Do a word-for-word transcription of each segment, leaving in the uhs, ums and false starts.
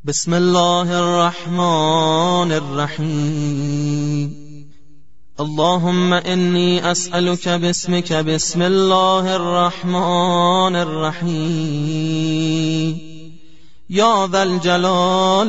بسم الله الرحمن الرحیم. اللهم إني أسألك باسمك بسم الله الرحمن الرحيم يا ذا الجلال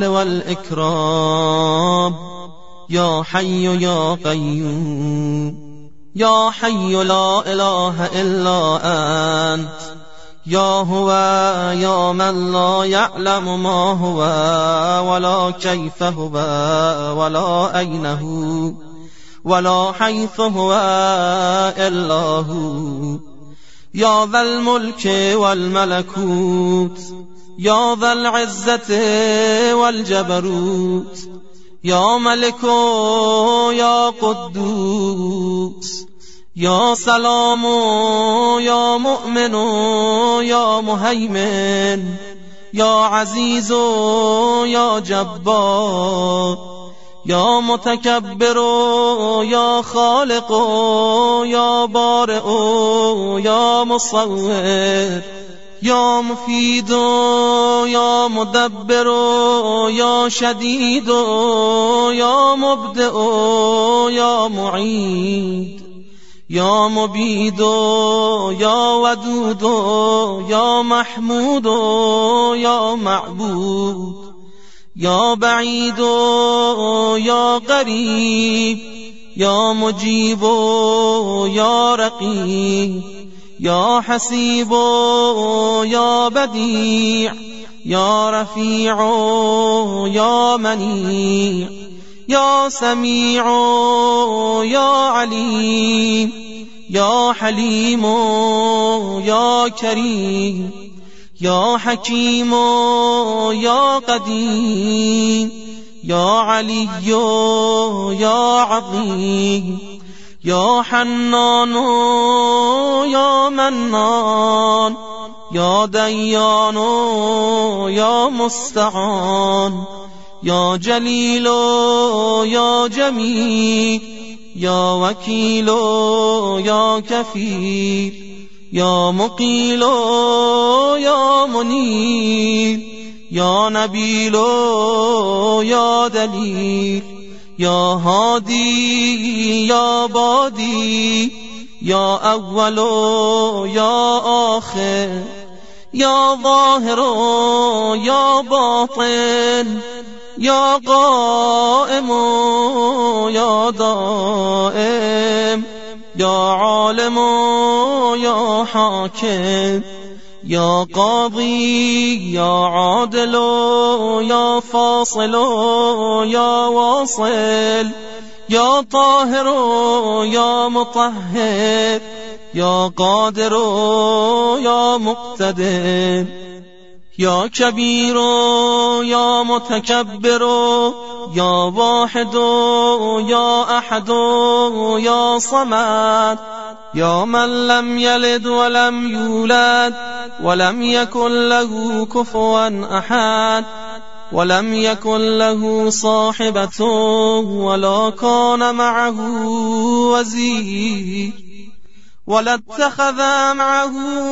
والإكرام يا حي يا قيوم يا حي لا إله إلا أنت يا هو يا من لا يعلم ما هو ولا كيف هو ولا أين هو ولا حيث هو إلا هو يا ذا الملك والملكوت يا ذا العزة والجبروت يا ملك يا قدوس يا سلام يا مؤمن يا مهيمن يا عزيز يا جبار يا متكبر يا خالق يا بارئ يا مصور يا مفيد يا مدبر يا شديد يا مبدئ يا معيد يا مبيد يا ودود يا محمود يا معبود يا بعيد يا قريب يا مجيب يا رقيب يا حسيب يا بديع يا رفيع يا منيع يا سميع يا عليم يا حليم يا كريم يا حكيم يا قديم يا علي يا عظيم يا حنان يا منان يا ديان يا مستعان يا جليل يا جميل يا وكيل يا كفيل يا مقيل يا منير يا نبيل يا دليل يا هادي يا بادي يا أول يا آخر يا ظاهر يا باطن يا قائم يا دائم يا عالم يا حاكم يا قاضي يا عادل يا فاصل يا واصل يا طاهر يا مطهر يا قادر يا مقتدر يا كبير يا متكبر يا واحد يا أحد يا صمد يا من لم يلد ولم يولد ولم يكن له كفوا أحد ولم يكن له صاحبة ولا كان معه وزير ولا اتخذ معه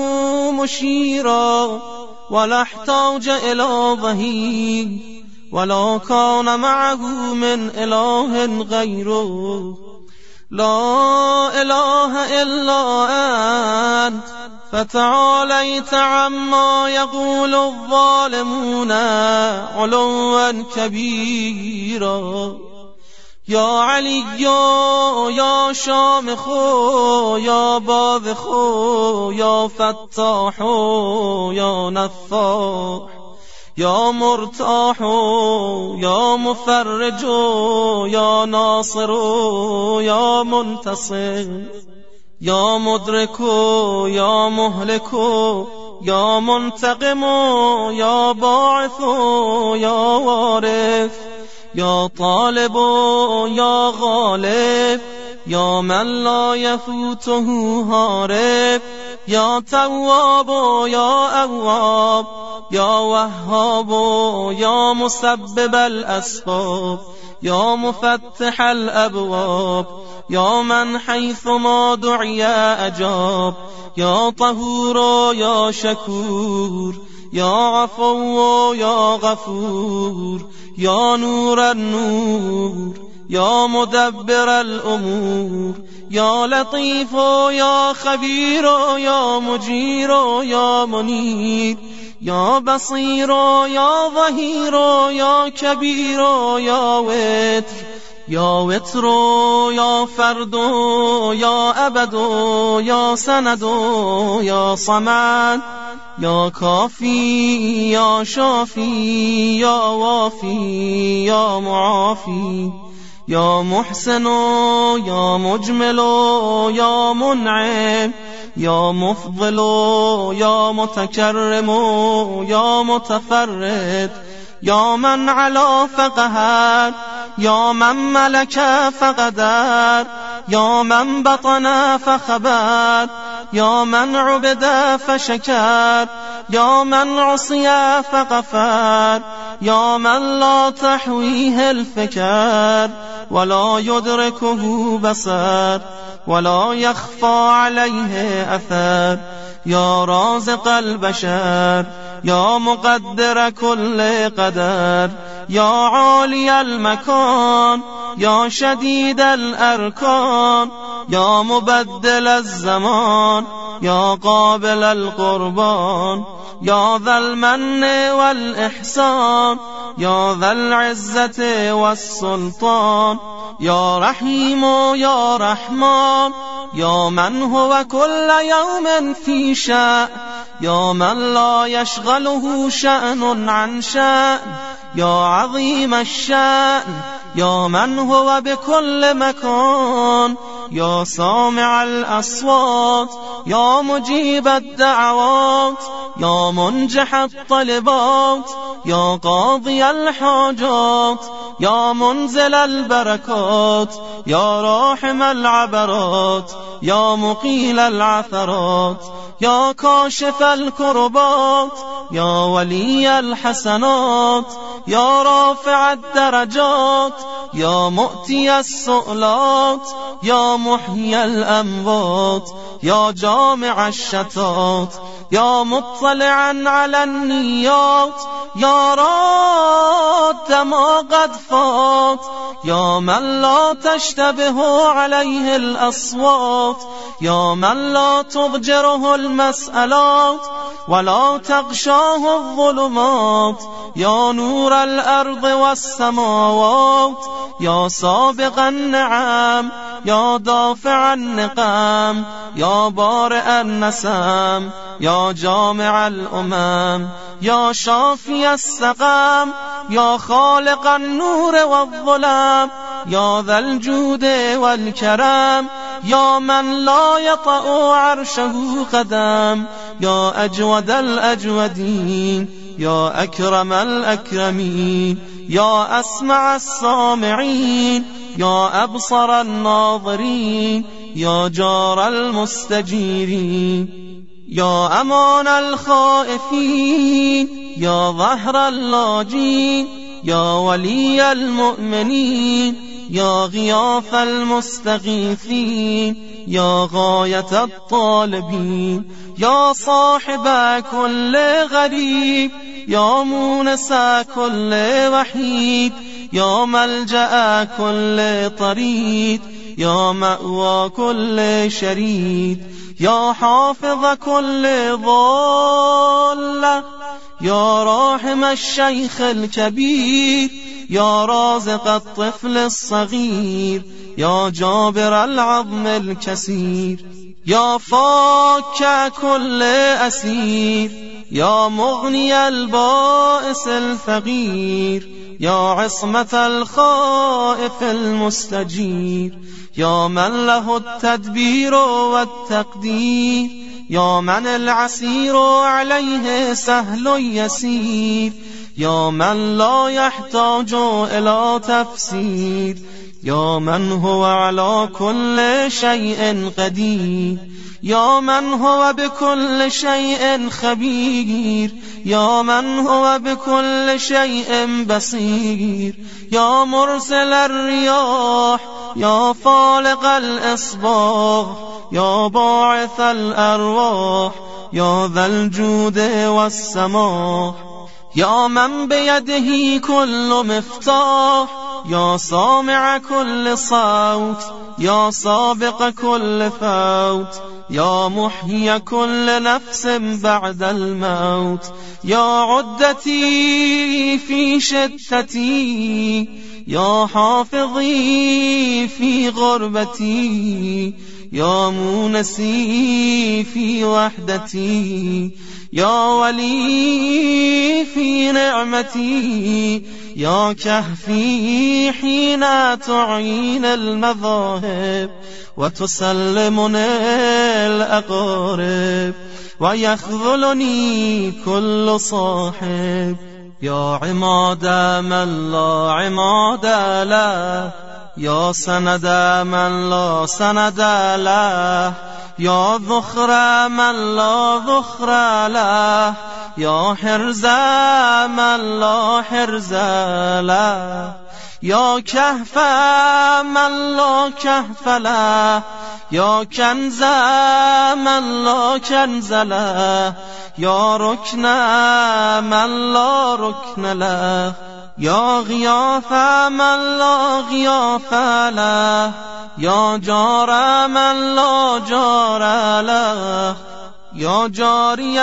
مشيرا ولا احتاج إلى ظهير ولا كان معه من إله غيره لا إله إلا أنت فتعاليت عما يقول الظالمون علوا كبيرا يا علي يا شامخ يا باذخ يا فتاح يا نفاح يا مرتاح يا مفرج يا ناصر يا منتصر يا مدرك يا مهلك يا منتقم يا باعث يا وارث يا طالب يا غالب يا من لا يفوته هارب يا تواب يا أواب يا وهاب يا مسبب الأسباب يا مفتح الأبواب يا من حيث ما دعي أجاب يا طهور يا شكور یا عفو یا غفور یا نور النور یا مدبر الامور یا لطیف یا خبیر یا مجیر یا منیر یا بصیر یا ظهیر یا کبیر یا وتر یا وتر یا فرد یا ابد یا سند یا صمد یا کافی یا شافی یا وافی یا معافی یا محسن یا مجمل یا منعم یا مفضل یا متکرم یا متفرد یا من علا فقهر یا من ملک فقدر یا من بطن فخبر یا من عبد فشکر یا من عصی فغفر یا من لا تحویه الفکر ولا یدرکه بصر ولا یخفى علیه اثر یا رازق البشر یا مقدر کل قدر یا عالی المکان یا شدید الارکان یا مبدل الزمان یا قابل القربان یا ذا المن والاحسان یا ذا العزة والسلطان یا رحیم یا رحمان یا من هو كل يوم في شأن یا من لا يشغله شأن عن شأن یا عظیم الشأن یا من هو بكل مكان یا سامع الأصوات یا مجيب الدعوات یا منجح الطلبات یا قاضي الحاجات یا منزل البركات یا راحم العبرات یا مقيل العثرات یا کاشف الكربات یا ولي الحسنات یا رافع الدرجات یا مؤتي السؤلات یا محيي الأموات یا جامع الشتات یا مطلعا على النيات یا راد ما قد فات یا من لا تشتبه عليه الأصوات یا من لا تضجره المسألات ولا تغشاه الظلمات یا نور الأرض والسماوات یا سابق النعم یا دافع النقم یا بارئ النسم یا جامع الأمم یا شافی السقم یا خالق النور والظلم یا ذا الجود والكرم یا من لا يطأ عرشه قدم یا اجود الاجودین یا اکرم الاکرمین یا اسمع السامعین یا ابصر الناظرین یا جار المستجیرین یا امان الخائفین یا ظهر اللاجین یا ولی المؤمنین یا غیاث المستغیثین یا غایت الطالبین یا صاحب کل غریب یا مونس کل وحید یا ملجأ کل طرید یا مأوى کل شرید یا حافظ کل ضال یا راحم الشیخ الكبیر یا رازق الطفل الصغیر یا جابر العظم الكثیر یا فاك كل اسیر یا مغنی البائس الفقیر یا عصمت الخائف المستجیر یا من له التدبیر والتقدیر یا من العسیر علیه سهل یسیر یا من لا يحتاج الى تفسیر یا من هو على كل شيء قدیر یا من هو بكل شيء خبير یا من هو بكل شيء بصير یا مرسل الرياح یا فالق الإصباح یا باعث الأرواح يا ذا الجود والسماح يا من بيده كل مفتاح يا سامع كل صوت يا سابق كل فوت يا محيي كل نفس بعد الموت يا عدتي في شتتي يا حافظي في غربتي يا مونسي في وحدتي يا ولي في نعمتي يا كهفي حين تعين المذاهب وتسلمني الأقارب ويخذلني كل صاحب يا عماد من لا عماد له يا سند من لا سند له يا ذخر من لا ذخر له يا حرز من لا حرز له يا كهف من لا كهف له يا كنز من لا كنز له يا ركن من لا ركن له يا غياث من لا غياث له يا جار من لا جار له يا جاري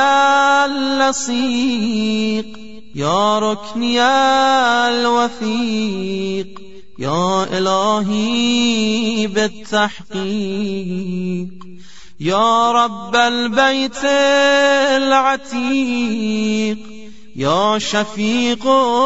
اللصيق يا ركني الوثيق يا إلهي بالتحقيق يا رب البيت العتيق يا شفيق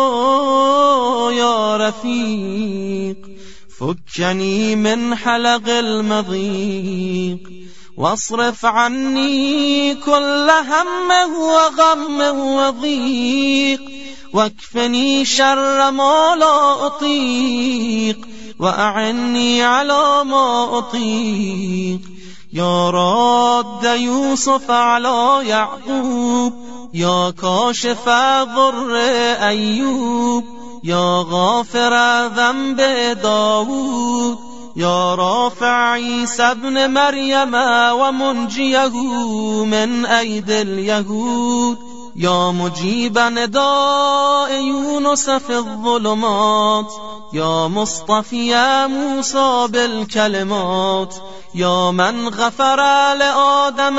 يا رفيق فكني من حلق المضيق واصرف عني كل هم وغم وضيق واكفني شر ما لا أطيق وأعني على ما أطيق يا راد يوسف على يعقوب يا كاشف ضر أيوب يا غافر ذنب داود يا رافع عيسى ابن مريم ومنجيه من أيدي اليهود يا مجيب نداء يونس في الظلمات يا مصطفى موسى بالكلمات يا من غفر لآدم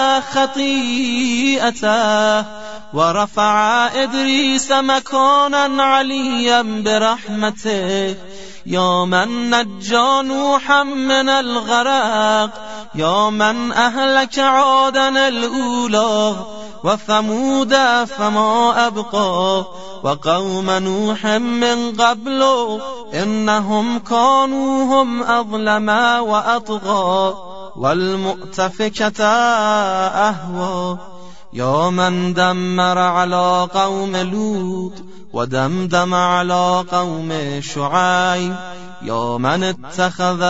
خطيئته ورفع إدريس مكانا عليا برحمته يا من نجى نوحا من الغرق يا من أهلك عادا الأولى وثمود فما أبقى وقوم نوح من قبل إنهم كانوا هم أظلم وأطغى والمؤتفكة أهوى يا من دمر على قوم لوط ودمدم على قوم شعيب يا من اتخذ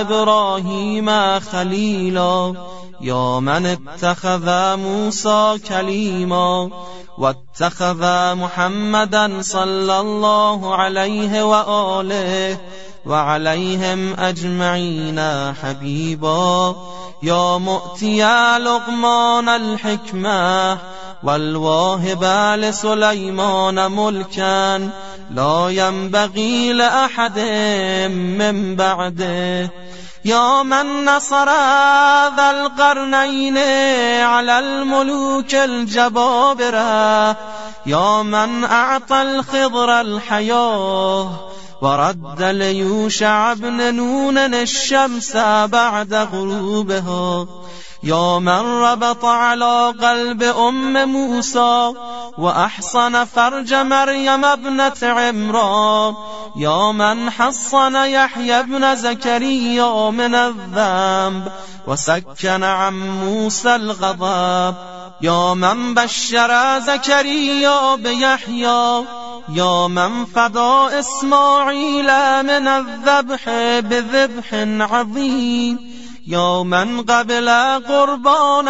إبراهيم خليلا يا من اتخذ موسى كليما واتخذ محمدا صلى الله عليه وآله وعليهم أجمعين حبيبا يا مؤتي لقمان الحكمة والواهب لسليمان ملكا لا ينبغي لأحد من بعده يا من نصر ذا القرنين على الملوك الجبابرة يا من أعطى الخضر الحياة ورد ليوشع بن نون الشمس بعد غروبها يا من ربط على قلب أم موسى وأحصن فرج مريم ابنة عمران يا من حصن يحيى بن زكريا من الذنب وسكن عن موسى الغضب يا من بشر زكريا بيحيى يا من فدى إسماعيل من الذبح بذبح عظيم يا من قبل قربان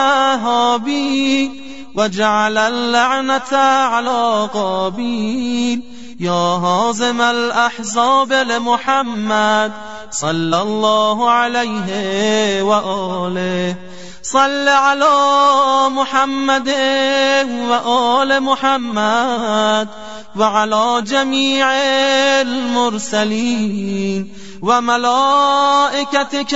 هابيل وجعل اللعنة على قابيل يا هازم الأحزاب لمحمد صلى الله عليه وآله صل على محمد وآل محمد وعلى جميع المرسلين وملائكتك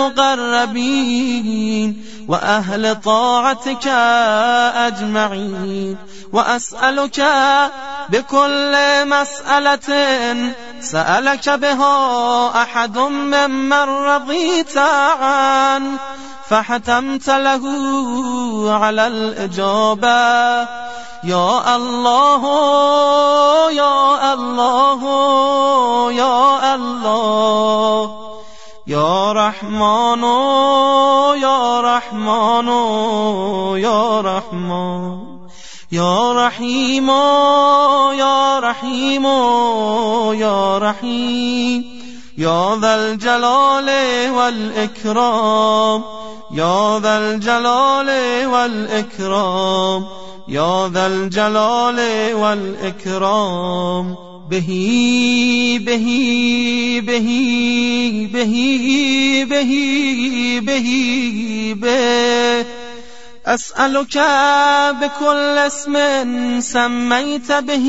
المقربين وأهل طاعتك أجمعين. وأسألك بكل مسألة سألك بها أحد ممن رضيت عنه فحتمت له على الإجابة، يا الله يا الله يا الله، يا رحمن يا رحمن يا رحمن، يا رحيم يا رحيم يا رحيم، يا ذا الجلال والإكرام، يا ذا الجلال والإكرام، يا ذا الجلال والإكرام. به به به به به به به أسألك بكل اسم سميت به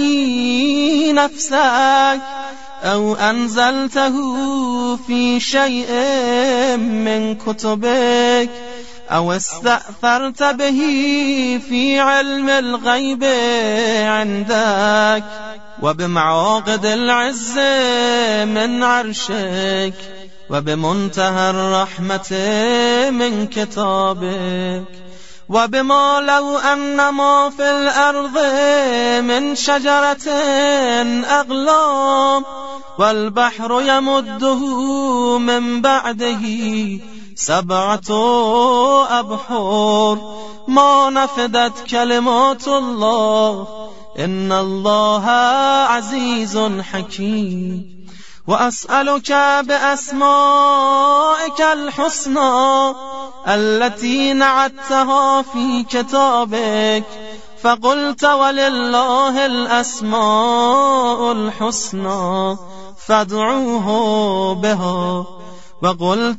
نفسك أو أنزلته في شيء من كتبك أو استأثرت به في علم الغيب عندك وبمعاقد العز من عرشك وبمنتهى الرحمة من كتابك وبما لو أن ما في الأرض من شجرة أغلام والبحر يمده من بعده سبعة أبحر ما نفدت كلمات الله إن الله عزيز حكيم. وأسألك بأسمائك الحسنى التي نعتها في كتابك فقلت ولله الأسماء الحسنى فادعوه بها، وقلت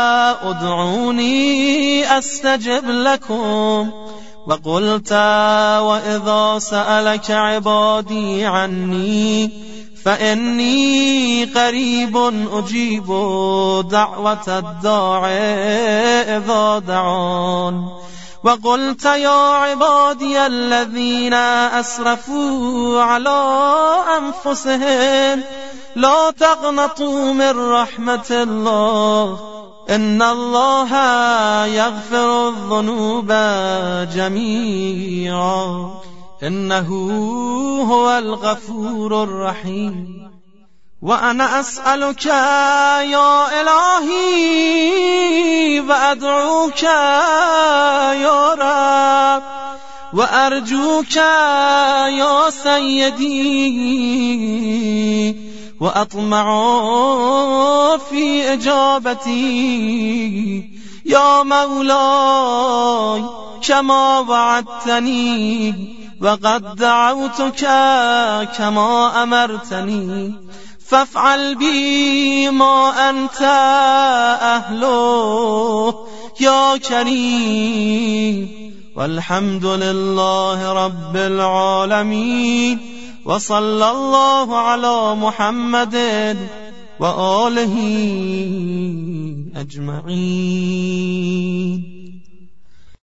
ادعوني أستجب لكم، وقلت وإذا سألك عبادي عني فإني قريب أجيب دعوة الداعي إذا دعان. وقلت يا عبادي الذين أسرفوا على أنفسهم لا تقنطوا من رحمة الله إن الله يغفر الذنوب جميعا إنه هو الغفور الرحيم. وأنا أسألك يا إلهي وأدعوك يا رب وأرجوك يا سيدي وأطمع في إجابتي يا مولاي كما وعدتني وقد دعوتك كما أمرتني فافعل بي ما أنت أهله يا كريم. والحمد لله رب العالمين وصلى الله على محمد وآله أجمعين.